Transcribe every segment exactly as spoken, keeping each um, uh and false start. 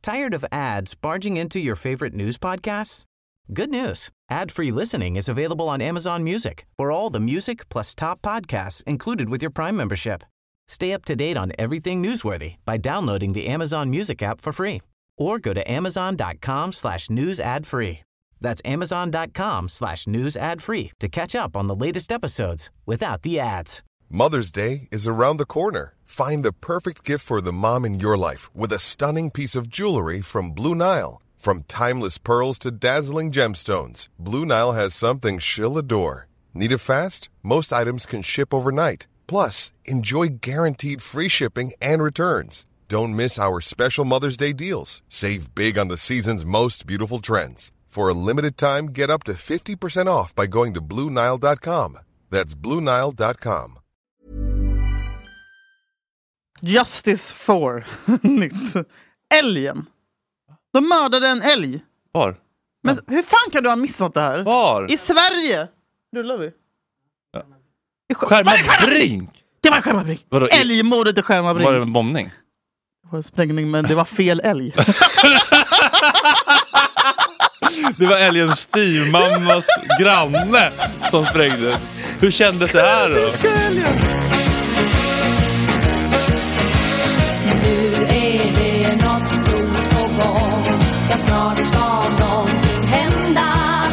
Tired of ads barging into your favorite news podcasts? Good news. Ad-free listening is available on Amazon Music for all the music plus top podcasts included with your Prime membership. Stay up to date on everything newsworthy by downloading the Amazon Music app for free or go to amazon.com slash news ad free. That's amazon.com slash news ad free to catch up on the latest episodes without the ads. Mother's Day is around the corner. Find the perfect gift for the mom in your life with a stunning piece of jewelry from Blue Nile. From timeless pearls to dazzling gemstones, Blue Nile has something she'll adore. Need it fast? Most items can ship overnight. Plus, enjoy guaranteed free shipping and returns. Don't miss our special Mother's Day deals. Save big on the season's most beautiful trends. For a limited time, get up to fifty percent off by going to blue nile dot com. That's blue nile dot com. Justice for nytt. Älgen. De mördade en älg. Var? Men hur fan kan du ha missat det här? Var? I Sverige. Rullar vi? Ja. I Sk- Skärmarbrink! Det var Skärmarbrink. Vadå? Älgmordet i Skärmarbrink. Var det en bombning? Det var en sprängning, men det var fel älg. Det var älgens styvmammas granne som sprängdes. Hur kändes det här då? Ska älgen. Nu är det något stort på gång. Ja, snart ska någonting hända.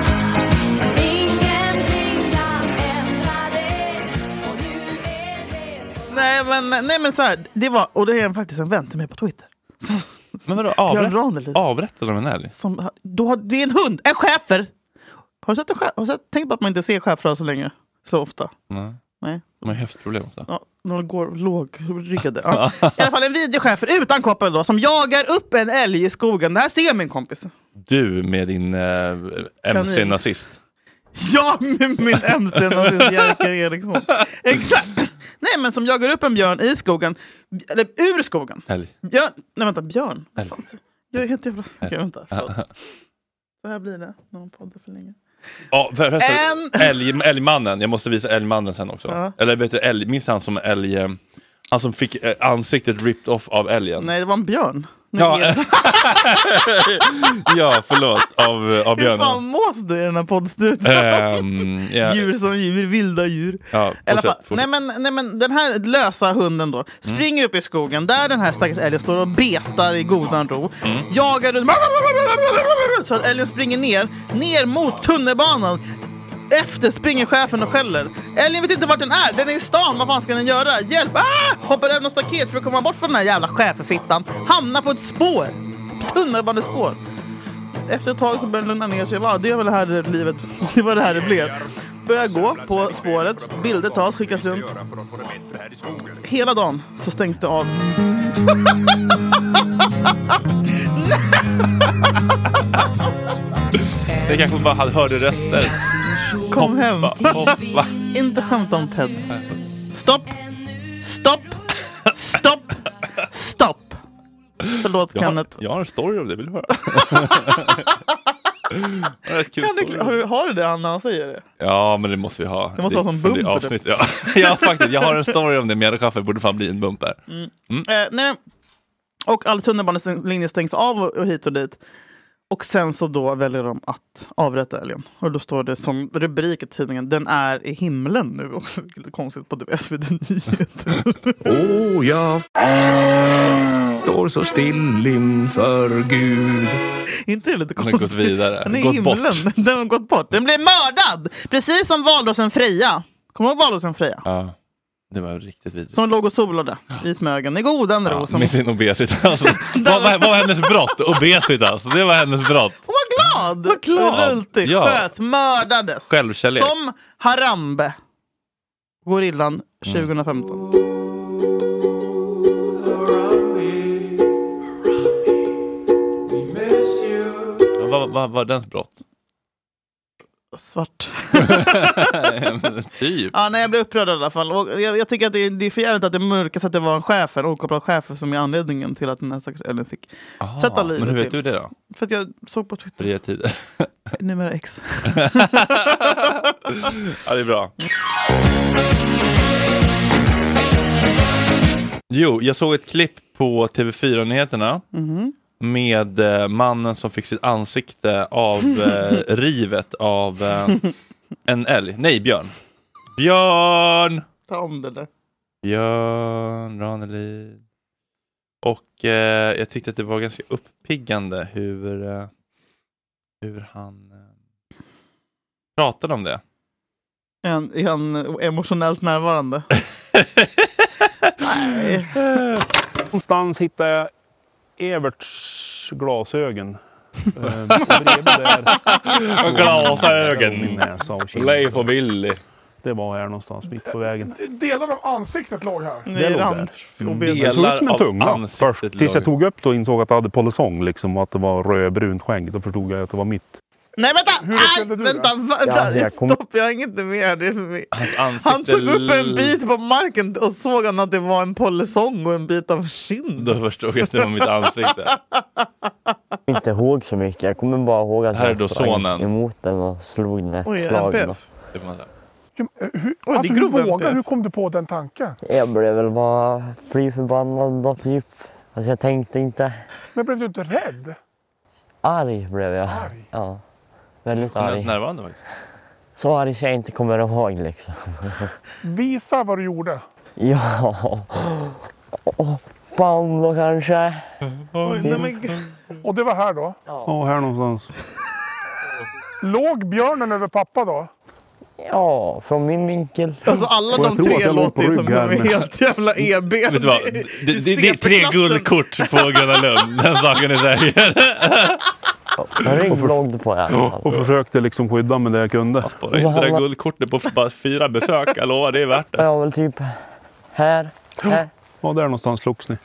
Ingenting kan ändra det. Och nu är det... Nej men, nej men så här, det var, och det är faktiskt en vän till mig på Twitter. Så, Men vadå, Björn Ranelid. avrätt, avrättade de en älg? Som, då har, det är en hund, en schäfer. Har du sett en schäfer? Har du sett, tänkt på att man inte ser schäfrar så länge? Så ofta. Nej. Nej. De har häftproblem också. Ja, de går lågriggade. Ja. I alla fall en videochefer utan koppel då, som jagar upp en älg i skogen. Det här ser min kompis. Du med din äh, M C-nazist. Ja, med min M C-nazist Jerker Eriksson. Exakt. Nej, men som jagar upp en björn i skogen. Eller ur skogen. Älg. Björn, nej vänta, björn. Älg. Fan. Jag är helt jävla... Okej, vänta. Så här blir det när man poddar för länge. Ja, för, för, En- älg, älgmannen. Jag måste visa älgmannen sen också. Ja. Eller vet du, älg, minns han som älg... eh, Han som fick eh, ansiktet ripped off av älgen. Nej, det var en björn. Nu Ja, vet jag. ja, förlåt. Av, av Hur fan björnen. mås du i den här poddstudion? Ehm, ja. Djur som djur, vilda djur. Ja, I alla fall, fortsätt, fortsätt. nej, men, nej men den här lösa hunden då springer upp i skogen där den här stackars älgen står och betar i godan ro. Jagar runt så att älgen springer ner, ner mot tunnelbanan. Efter springer chefen och skäller. Älgen vet inte vart den är. Den är i stan. Vad fan ska den göra? Hjälp! Ah! Hoppar över någon staket för att komma bort från den här jävla cheferfittan. Hamnar på ett spår. Tunnelbanespår. Efter ett tag så börjar den lugna ner sig. Va, det var det här livet. Det var det här det blev. Börjar gå på spåret. Bilder tas, skickas runt. Hela dagen så stängs det av. Det kanske bara hade hörde röster. Kom hem. Hoppa. Inte skämta om Ted. Stopp. Stopp. Stopp. Stopp. Förlåt, Jag har, Kenneth. jag har en story om det, vill du höra? Det är ett kul Kan du, story. har, du, har du det när han säger det? Ja, men det måste vi ha. Det måste vara som får bli bumper, avsnitt, ja. Ja, faktiskt. Jag har en story om det. Mjäderkaffe borde fan bli en bumper. Mm. Eh, nej. Och all tunnelbanelinjer stängs av och, och hit och dit. Och sen så då väljer de att avrätta älgen. Och då står det som rubrik i tidningen: den är i himlen nu. Också lite konstigt på S V T Nyheter. Åh, oh, jag står så still inför Gud. Inte det lite Den har konstigt? gått vidare. Den är i Gått himlen. bort. Den har gått bort. Den blev mördad! Precis som valrosen Freja. Kommer du ihåg valrosen Freja? Ja, det var riktigt vidrigt. Som låg och solade i Smögen. I godan ro. Ja, som... med sin obesitas. Alltså, vad, vad var hennes brott? Obesitas. Det var hennes brott. Hon var glad! Var glad. Rultig, Ja. sköt, mördades. Självkärlek. Som Harambe. Gorillan tjugo femton. Ja, vad vad var dens brott? Svart. Typ. Ja, nej, jag blev upprörd i alla fall. Och jag, jag tycker att det, det är för jävligt att det mörkas att det var en chef, en okopplad chef som är anledningen till att den här stackars älgen fick Aha, sätta livet men hur vet till. du det då? För att jag såg på Twitter. Fria tider. Numera X. Ja, det är bra. Jo, jag såg ett klipp på T V fyra-nyheterna. Mm-hmm. med eh, mannen som fick sitt ansikte av eh, rivet av eh, en älg. Nej, björn. Björn! Ta om det där. Björn Ranelid. Och eh, jag tyckte att det var ganska uppiggande hur, eh, hur han eh, pratade om det. Är han, är han emotionellt närvarande? Nej. Någonstans hittade jag Everts glasögon. eh, bredvid där. Glasögon. Min näsa och kind. Leif och Billy. Det var här någonstans mitt på vägen. Delar av ansiktet låg här. Nej, låg rand. där. Och Det ben. såg ut som en av tunga ansiktet först. Tills jag låg. tog upp det och insåg att det hade polisong liksom, och att det var rödbrunt skägg. Då förstod jag att det var mitt. Nej, vänta! Hur Aj, upplevde du vänta, det? vänta. Ja, alltså, jag kom- Stopp, jag har inget mer. Det är för mig. Hans ansikte Han tog upp en bit på marken och såg han att det var en polisong och en bit av kind. Då förstod jag att det var mitt ansikte. inte ihåg så mycket. Jag kommer bara ihåg att Här är jag då sprang sonen. emot den och slog den ett Oj, slag. N P Då. F. Det får man säga. Hur, hur, det är alltså, grov hur, M P vågar, F. hur kom du på den tanken? Jag blev väl bara fly förbannad då typ. Alltså jag tänkte inte. Men blev du inte rädd? Arg blev jag. Arg? Ja. Väldigt Han är arg. närvarande faktiskt. Så arg så jag inte kommer ihåg liksom. Visa vad du gjorde. Ja. Oh, bam då kanske. Oj, nej, men gud. Och det var här då. Ja, här någonstans. Låg björnen över pappa då? Ja, från min vinkel. Alltså alla Och jag de tror att tre jag låg på låter ju som rygg de här är med- helt jävla E B. Vet du vad? Det, det, det, det är tre guldkort på Gröna Lund. Den saken är säker. Rygg låg det på i alla fall. Och försökte liksom skydda med det jag kunde. Jag sparar inte det där guldkortet på bara fyra besök. Jag lovar, det är värt det. Jag var väl typ här, här. Ja, där någonstans slogs ni.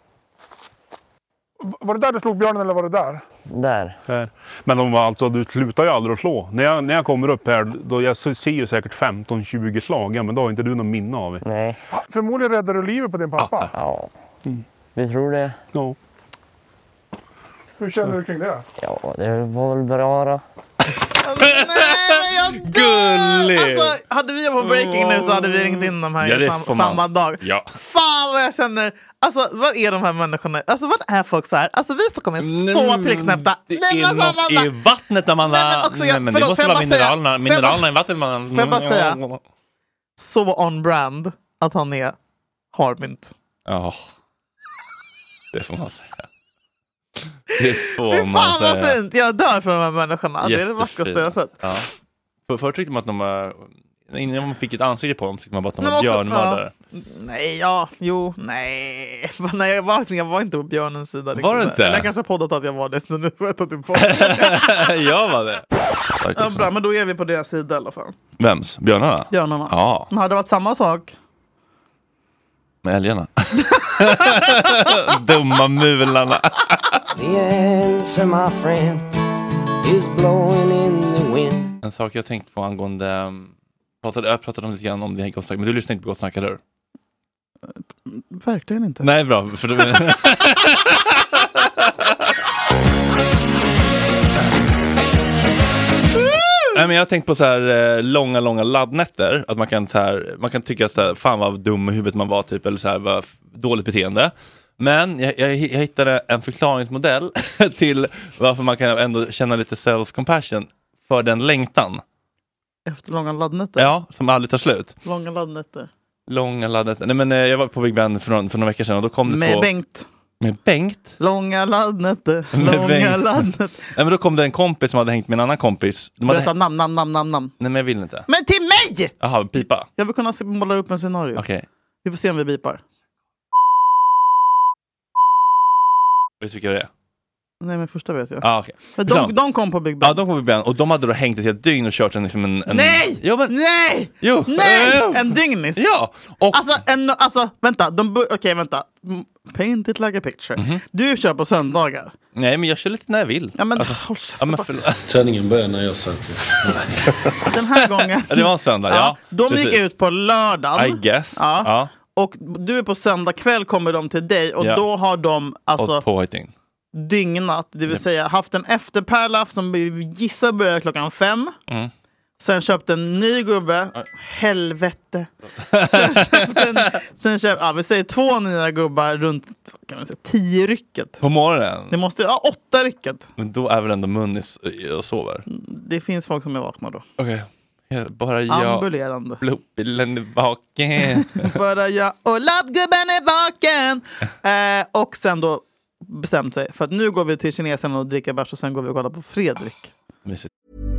V- Var det där du slog björnen eller var det där? Där. Här. Men de var alltså, du slutar ju aldrig att slå. När jag, när jag kommer upp här, då jag ser ju säkert femton tjugo slag. Ja, men då har inte du någon minne av det. Nej. Förmodligen räddade du livet på din pappa. Ja. Vi tror det. Ja. Hur känner du kring det? Ja, det var väl bra då. Nej, men jag dör! Gullig! Alltså, hade vi jobbat på Breaking nu så hade vi ringt in de här Ja, det sam- får man- samma dag. Ja. Fan vad jag känner. Alltså vad är de här människorna? Alltså vad är folk så här? Alltså vi i Stockholm är så tillknäppta. Det Nej, men är alltså, något Amanda. i vattnet när man... Nej, men också, jag- Nej, men det förlåt, måste får jag vara bara säga- mineralerna. får jag Mineralerna i vattnet. Man... får jag bara säga- Så on brand att han är harmynt. Ja. Det får man säga. Det får Fy man fan säga. vad fint. Jag dör för de här människorna. Det är det Jättefint. vackraste jag har sett. Ja. För, förut tyckte man att de var... Innan man fick ett ansikte på dem tyckte man bara att de Nej, var men också- björnmördare. Nej, ja, jo, nej. nej jag, var, jag var inte på björnens sida. Var du inte? Eller jag kanske har poddat att jag var det, så nu får jag ta till på. Jag var det. Ja, bra, men då är vi på deras sida i alla fall. Vems? Björnarna? Björnarna. Ja, Men hade det varit samma sak? med älgarna. Dumma mularna. The answer, my friend, is blowing in the wind. En sak jag tänkt på angående... um, Pratade, jag pratade om lite grann om det här i Gott Snack, men du lyssnar inte på Gott Snack, eller hur? Verkligen inte. Nej, bra. För då... Nej, men jag har tänkt på så här eh, långa, långa laddnätter. Att man kan, så här, man kan tycka att så här, fan vad dum i huvudet man var typ, eller så här, vad f- dåligt beteende. Men jag, jag, jag hittade en förklaringsmodell till varför man kan ändå känna lite self-compassion för den längtan. Efter långa laddnätter? Ja, som aldrig tar slut. Långa laddnätter. Långa laddnätter. Nej, men eh, jag var på Big Ben för, någon, för några veckor sedan och då kom det Med två... Bengt. Med Bengt? Långa laddnätter. Med Långa Bengt. laddnätter. Nej, men då kom det en kompis som hade hängt med en annan kompis. De hade... Berätta namn, namn, namn, namn, namn. Nej, men jag vill inte. Men till mig! Jaha, pipa. Jag vill kunna se- måla upp en scenario. Okej. Vi får se om vi bipar. Vad tycker jag det är? Nej, men första vet jag. Ah, okay. Men de, de kom på Big Ben. Ja, de kom på Big Ben och de hade då hängt ett helt dygn och kört en... Liksom en, en... Nej! Jo, men... Nej! Jo! Nej! Jo. En dygnis! Ja! Och... Alltså, en, alltså vänta. De bu- Okej, okay, vänta. Mm, Paint it like a picture. Mm-hmm. Du kör på söndagar. Nej, men jag kör lite när jag vill. Ja, men Alltså, håll ja, men käften. förlåt. Träningen börjar när jag satt. Den här gången. Ja, det var en söndag, ja. Ja, de Precis. gick ut på lördagen. I guess. Ja. Ja. Och du är på söndag kväll kommer de till dig. Och Ja. då har de alltså Och på ett dygn. dygnat. Det vill Ja. säga haft en efterpärla som vi gissar börjar klockan fem. Mm. Sen köpte en ny gubbe. Helvete. Sen köpte en, sen köpte, ja, vi säger två nya gubbar runt kan man säga, tio rycket. På morgonen? Det måste, ja, åtta rycket. Men då är väl ändå Munni och sover? Det finns folk som är vakna då. Okej. Okay. Bara jag. Ambulerande. Blodbilen är vaken. Bara jag och laddgubben är vaken. Eh, och sen då bestämt sig. För att nu går vi till kinesen och dricker bärs och sen går vi och kollar på Fredrik. Mysigt.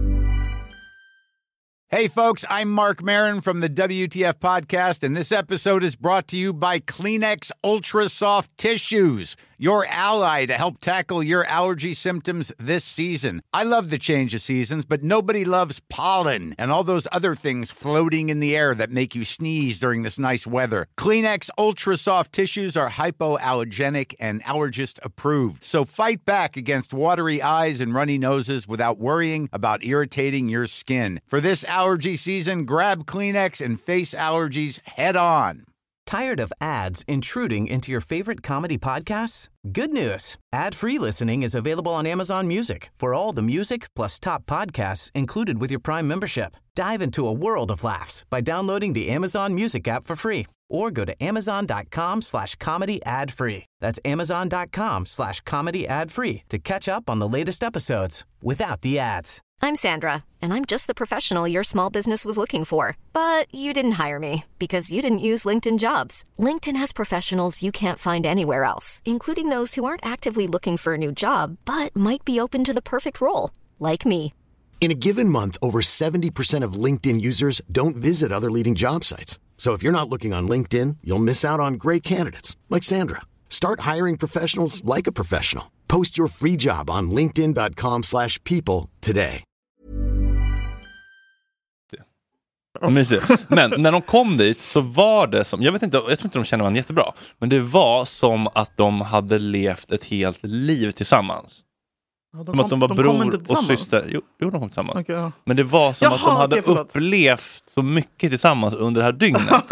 Hey folks, I'm Mark Maron from the W T F podcast, and this episode is brought to you by Kleenex Ultra Soft Tissues, your ally to help tackle your allergy symptoms this season. I love the change of seasons, but nobody loves pollen and all those other things floating in the air that make you sneeze during this nice weather. Kleenex Ultra Soft Tissues are hypoallergenic and allergist approved, so fight back against watery eyes and runny noses without worrying about irritating your skin. For this allergy season, grab Kleenex and face allergies head on. Tired of ads intruding into your favorite comedy podcasts? Good news. Ad-free listening is available on Amazon Music for all the music plus top podcasts included with your Prime membership. Dive into a world of laughs by downloading the Amazon Music app for free or go to amazon.com slash comedy ad free. That's amazon.com slash comedy ad free to catch up on the latest episodes without the ads. I'm Sandra, and I'm just the professional your small business was looking for. But you didn't hire me because you didn't use LinkedIn Jobs. LinkedIn has professionals you can't find anywhere else, including those who aren't actively looking for a new job, but might be open to the perfect role, like me. In a given month, over seventy percent of LinkedIn users don't visit other leading job sites. So if you're not looking on LinkedIn, you'll miss out on great candidates, like Sandra. Start hiring professionals like a professional. Post your free job on linkedin.com slash people today. Men när de kom dit så var det som, jag vet inte, jag tror inte de kände varandra jättebra, men det var som att de hade levt ett helt liv tillsammans. Ja, som kom, att de var de bror och syster. Jo, jo, de kom tillsammans. Okay, ja. Men det var som Jaha, att de hade okay, upplevt så mycket tillsammans under det här dygnet.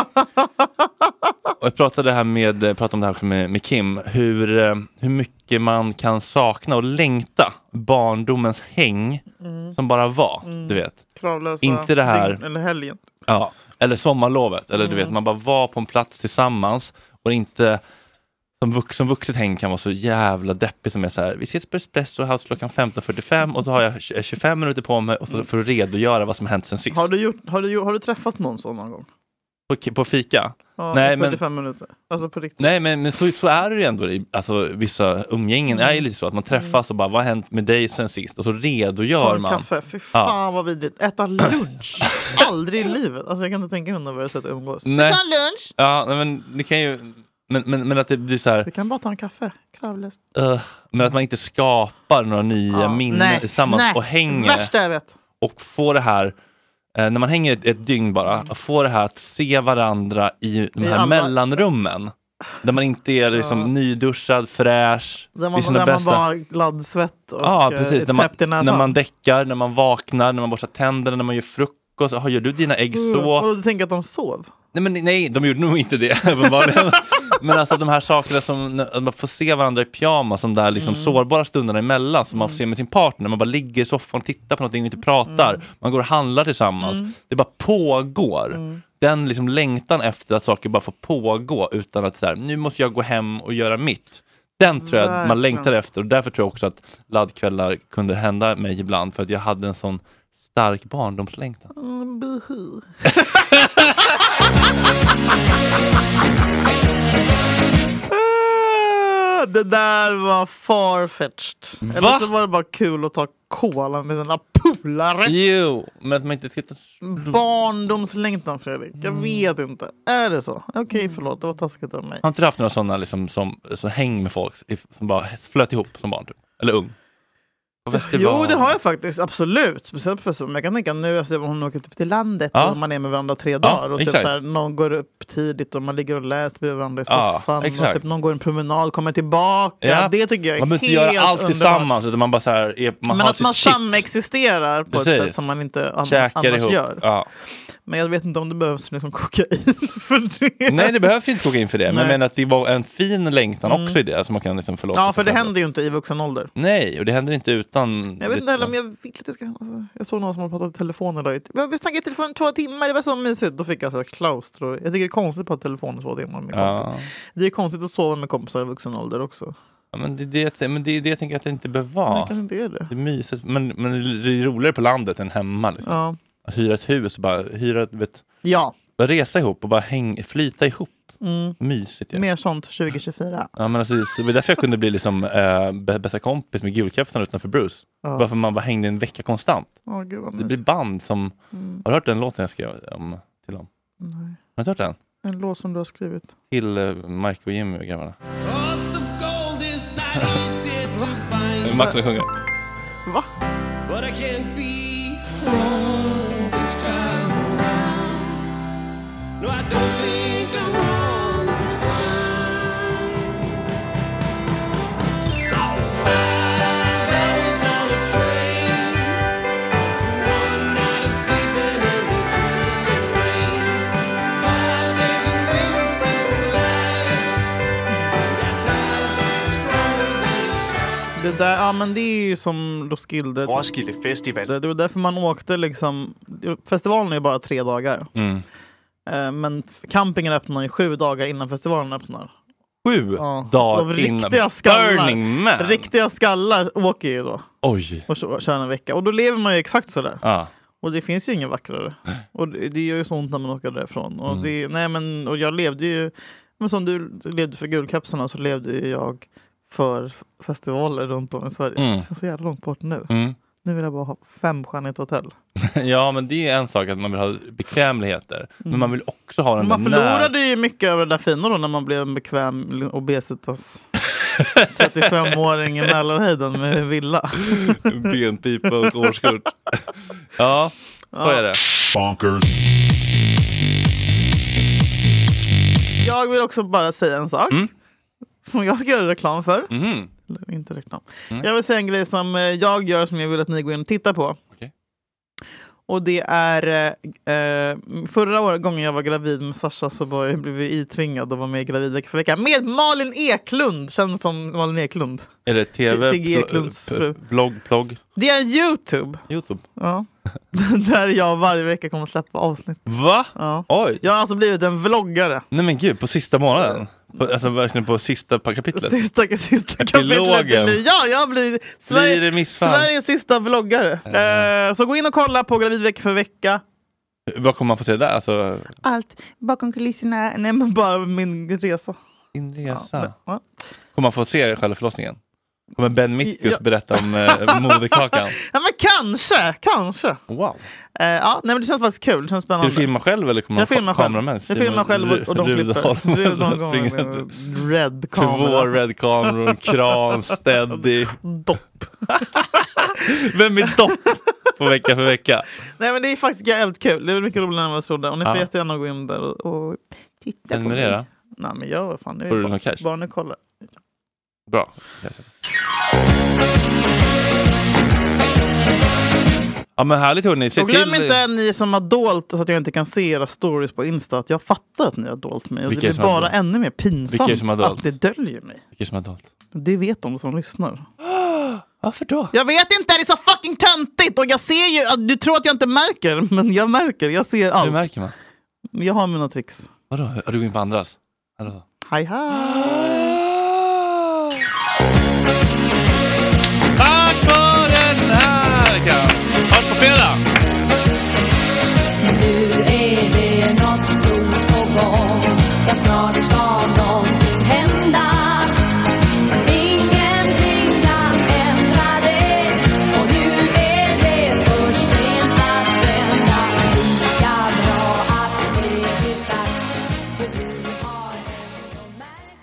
Och jag pratade här med, pratade om det här också med, med Kim, hur, hur mycket man kan sakna och längta barndomens häng mm. som bara var, mm. du vet. Kravlösa inte det här dygn, eller helgen. Ja, eller sommarlovet, eller mm. du vet, man bara var på en plats tillsammans och inte som, vux, som vuxet häng kan vara så jävla deppig som är så här, vi ses på Espresso House klockan femton fyrtiofem och så har jag tjugofem minuter på mig och så för att redogöra vad som har hänt sen sist. Har du, gjort, har du, har du träffat någon sån någon gång? På, på fika? Ja, nej, fyrtiofem men, minuter. Alltså på riktigt. Nej, men, men så, så är det ju ändå i alltså, vissa umgängen. Mm. är lite så att man träffas och bara, vad har hänt med dig sen sist? Och så redogör Ta man. kaffe, fy fan ja. vad vidrigt. Äta lunch. Aldrig i livet. Alltså jag kan inte tänka mig att börja sätta umgås. Nej. Ta lunch! Ja, men det kan ju... Men, men, men att det blir så här... Vi kan bara ta en kaffe. Kravlöst. Uh, men att man inte skapar några nya ja. minnen nej. tillsammans nej. och hänger. Värsta jag vet. Och får det här... Eh, när man hänger ett, ett dygn bara, mm. får det här att se varandra i de här alla... mellanrummen. Där man inte är liksom ja. nyduschad, fräsch. Där man, där man bara gladdsvett och ja, precis. När man, i näsan. när man däckar, när man vaknar, när man borstar tänderna, när man gör frukost. Har gör du dina ägg så? Mm. Du tänker att de sov? Nej, men, nej, de gjorde nog inte det. Men alltså de här sakerna som att man får se varandra i pyjamas, som där liksom mm. sårbara stunderna emellan som mm. man får se med sin partner. Man bara ligger i soffan och tittar på någonting och inte pratar. Mm. Man går och handlar tillsammans. Mm. Det bara pågår. Mm. Den liksom längtan efter att saker bara får pågå utan att så här, nu måste jag gå hem och göra mitt. Den tror jag att man längtar efter. Och därför tror jag också att laddkvällar kunde hända mig ibland. För att jag hade en sån stark barndomslängtan. Mm, det där var farfetched. Va? Eller så var det bara kul att ta kola med sina polare. Jo, men att man inte ska ta... Barndomslängtan, Fredrik. Jag mm. vet inte. Är det så? Okej, okay, förlåt. Det var taskigt av mig. Har inte haft några sådana liksom, som, som häng med folk som bara flöt ihop som barn? Typ. Eller ung? Jo, det har jag faktiskt, absolut. Speciellt för så. Men jag kan tänka nu, alltså, hon åker typ till landet ja. och man är med varandra tre ja, dagar. Och typ så här, någon går upp tidigt och man ligger och läser med varandra i soffan. Ja, och typ, någon går en promenad, kommer tillbaka. Ja. Det tycker jag är man helt underbart. Man behöver inte göra allt tillsammans. Utan man bara så här, är, man men har att man shit. samexisterar på Precis. ett sätt som man inte an- annars ihop. gör. Ja. Men jag vet inte om det behövs liksom kokain för det. Nej, det behövs inte kokain för det. Men Nej. jag menar att det var en fin längtan Mm. också i det. Alltså man kan liksom förlåta Ja, sig för det själv. händer ju inte i vuxen ålder. Nej, och det händer inte utan... Jag vet inte heller om jag vill att det ska... Alltså, jag såg någon som har pratat i telefon idag. Jag vill snacka i telefon två timmar, det var så mysigt. Då fick jag så här klaustro. Jag tycker det är konstigt på att telefon två timmar med Ja. kompis. Det är konstigt att sova med kompisar i vuxen ålder också. Ja, men det, det, men det är det jag tänker att det inte behöver vara. Men det kanske inte är det. Det är mysigt, men, men det är roligare på landet än hemma. Liksom. Ja. Att hyra ett hus och bara hyra, vet, Ja. bara resa ihop och bara häng, flyta ihop. Mm. Mysigt. Ja. Mer sånt tjugo tjugofyra. Ja, men alltså, det var därför jag kunde bli liksom, äh, bästa kompis med gulkapten utanför Bruce. Ja. Bara för man bara hängde en vecka konstant. Åh, gud vad Det blir mysigt. band som... Mm. Har du hört den låten jag skrev om, till dem? Nej. Har du hört den? En låt som du har skrivit. Till uh, Mike och Jimmy och grabbarna. Max som sjunger. Va? But I can't be wrong this time. No, I don't think I'm wrong this time. Five hours on a train, one night of sleeping in the drizzling rain. Five days and we were friends for life. Got ties stronger than a shot. Det där, ja men det är ju som Roskilde. Roskilde Festival. Det, det var därför man åkte liksom. Festivalen är ju bara tre dagar. Mm. Eh, men campingen öppnar ju sju dagar innan festivalen öppnar. Sju Ja. dagar Och innan. riktiga skallar, Burning Man. riktiga skallar åker ju då. Oj. Och så, kör en vecka. Och då lever man ju exakt sådär. Ja. Och det finns ju ingen vackrare. Och det, det gör ju så ont när man åker därifrån. Och, Mm. det, nej, men, och jag levde ju, men som du levde för guldkapslarna så levde ju jag för festivaler runt om i Sverige. Mm. Det känns så jävla långt bort nu. Mm. Nu vill jag bara ha femstjärnigt hotell. Ja, men det är en sak att man vill ha bekvämligheter. Men man vill också ha den Men man där när... förlorade ju mycket över det där fina då när man blev en bekväm obesitas trettiofemåring i Mälarhöjden med villa. benpipa och årskort. Ja, så Ja. är det. Bonkers. Jag vill också bara säga en sak. Mm. Som jag ska göra reklam för. Mm. Eller inte reklam. Mm. Jag vill säga en grej som eh, jag gör som jag vill att ni går in och tittar på. Okej. Och det är eh, eh, förra året gången jag var gravid med Sasha så var jag, blev jag itvingad att vara med i Gravid vecka för vecka med Malin Eklund. Känns som Malin Eklund. Är det tv, Sigge pl- Eklunds p- fru. blogg, plogg? Det är Youtube. Youtube. Ja. Där jag varje vecka kommer att släppa avsnitt. Va? Ja. Oj. Jag har alltså blivit en vloggare. Nej men gud, på sista månaden? På, alltså verkligen på sista pa- kapitlet? Sista, sista kapitlet. Epilogen. Ja, jag blir Sverige, Blir det missfall? Sveriges sista vloggare. Eh, så gå in och kolla på Gravid vecka för vecka. Vad kommer man få se där? Alltså, Allt bakom kulisserna. Nej, men bara min resa. din resa. Ja, ja. Kommer man få se själva förlossningen? Kommer Ben Mitkus Ja. berätta om eh, moderkakan? Ja, men kanske, kanske. Wow. Eh, ja, nej, men det känns faktiskt kul. Det känns Ska spännande. du filma själv eller kommer Jag man filmar ha själv. kameramän? Jag filmar själv och, och de klipper. Rud någon gång Springer- med red Två kamera. red kameror, kran, steady. Dopp. Vem är dopp på vecka för vecka? Nej, men det är faktiskt jävligt kul. Det är mycket roligare än vad jag trodde. Och ni får Ja. jättegärna gå in där och, och titta på Prenumerera. mig. Nej, men jag vad fan. Får du någon cash? Bara nu kollar. Bra. Ja men härligt hörni. Se Och glöm till... inte ni som har dolt så att jag inte kan se era stories på Insta att jag fattar att ni har dolt mig. Och Vilka det är blir som har bara dolt? ännu mer Vilka är pinsamt som har dolt? att det döljer mig. Vilka som har dolt? Det vet de som lyssnar. Varför då? Jag vet inte, det är så fucking töntigt! Och jag ser ju, att du tror att jag inte märker, men jag märker, jag ser allt. Hur märker man? Jag har mina tricks. Vadå? Har du gått in på andras? Hallå? Hej hej! Tack för den här veckan! Hörs på fredag! Nu är det något stort på gång. Ja, snart ska någonting hända. Ingenting kan ändra det. Och nu är det för sent att vända. Lika bra att det är sagt. För du har ändå märkt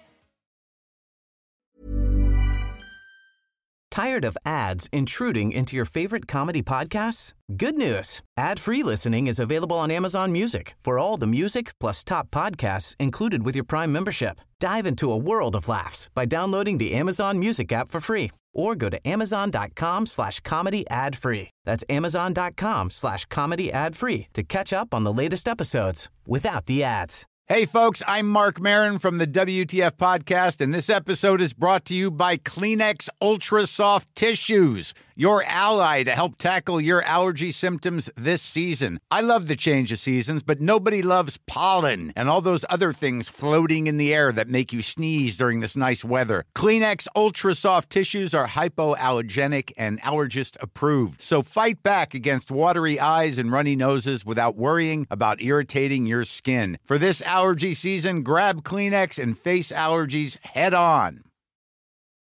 det. Tired of ads intruding into your favorite comedy podcasts? Good news. Ad-free listening is available on Amazon Music for all the music plus top podcasts included with your Prime membership. Dive into a world of laughs by downloading the Amazon Music app for free or go to amazon.com slash comedy ad free. That's amazon.com slash comedy ad free to catch up on the latest episodes without the ads. Hey, folks, I'm Mark Maron from the W T F Podcast, and this episode is brought to you by Kleenex Ultra Soft Tissues, your ally to help tackle your allergy symptoms this season. I love the change of seasons, but nobody loves pollen and all those other things floating in the air that make you sneeze during this nice weather. Kleenex Ultra Soft Tissues are hypoallergenic and allergist approved, so fight back against watery eyes and runny noses without worrying about irritating your skin. For this allergy season, grab Kleenex and face allergies head on.